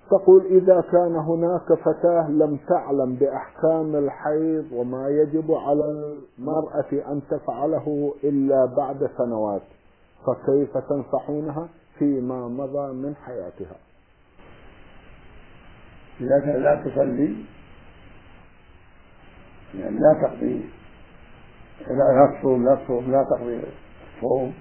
تقول إذا كان هناك فتاة لم تعلم بأحكام الحيض وما يجب على المرأة أن تفعله إلا بعد سنوات، فكيف تنصحونها فيما مضى من حياتها؟ إذا كان لا تصلي يعني لا تقضي، لا تصوم لا تقضي الصوم،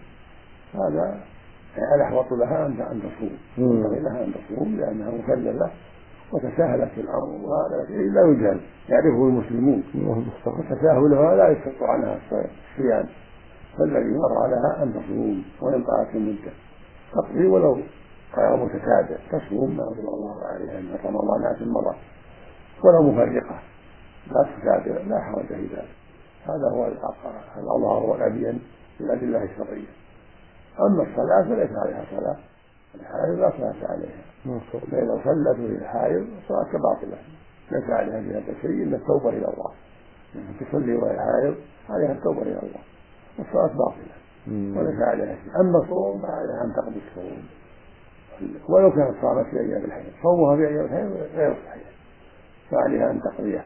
هذا الأحوط لها أن تصوم، ينبغي لها أن تصوم لأنها مكلفة وتساهلت في الأمر، وهذا شيء لا يجهل يعرفه المسلمون، وتساهلها لا يسقط عنها الصيام، فالذي مر عليها أن تصوم وإن طالت المدة تقضي ولو غير متتابع، تصوم ما أنزل الله عليها من رمضانات المرة ولو مفرقة لا تتابع، لا حرج في ذلك، هذا هو الأظهر والأبين بالأدلة الشرعية. أما الصلاة فليس عليها صلاة، الحائض لا صلاة عليها، فإذا صلت وهي حائض صلاة باطلة ليس عليها في هذا الشيء إلا التوبة إلى الله، تصلي وهي حائض عليها التوبة إلى الله، والصلاة باطلة وليس عليها شيء. أما الصوم فعليها أن تقضي الصوم ولو كانت صامت في أيام الحيض، صومها في أيام الحيض غير صحيح، فعليها أن تقضيها.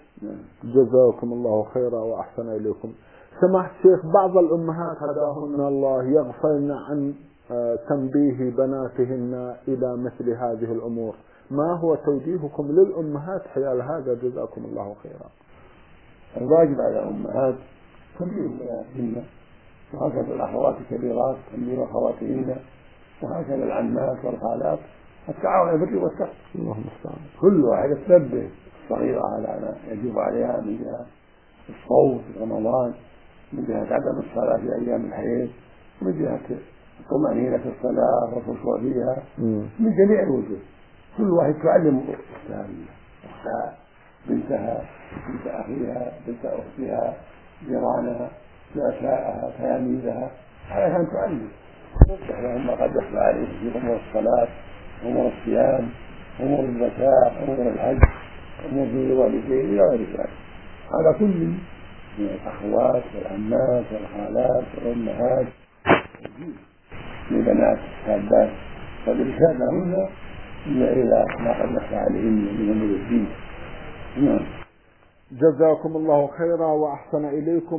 جزاكم الله خيرا وأحسن إليكم. سماحة الشيخ، بعض الأمهات هداهن الله يغفلن عن تنبيه بناتهن إلى مثل هذه الأمور، ما هو توجيهكم للأمهات حيال هذا؟ جزاكم الله خيرا. الواجب على الأمهات تنبيه بناتهن، وهكذا الأخوات الكبيرات تنبيه أخواتهن، وهكذا العمات والخالات، التعاون على البر والتقوى. اللهم المستعان. كل واحدة تنبه الصغيرة على ما يجب عليها من جهة الصوم في رمضان، من جهة عدم الصلاة في أيام الحيض، من جهة الطمأنينة في الصلاة والخشوع فيها، من جميع الوجوه. كل واحد تعلم أختها، بنتها، بنت أخيها، بنت أختها، جيرانها، شركائها، تلاميذها، على أن تعلم توضح لهم ما قد يخفى عليهم في أمور الصلاة، أمور الصيام، أمور الزكاة، أمور الحج، أمور الوالدين إلى غير ذلك. على كل من الأخوات والعمات والخالات والأمهات لبنات شابات فالإرشاد لهن إلى ما قد يخفى عليهن من أمور الدين. جزاكم الله خيرا وأحسن إليكم.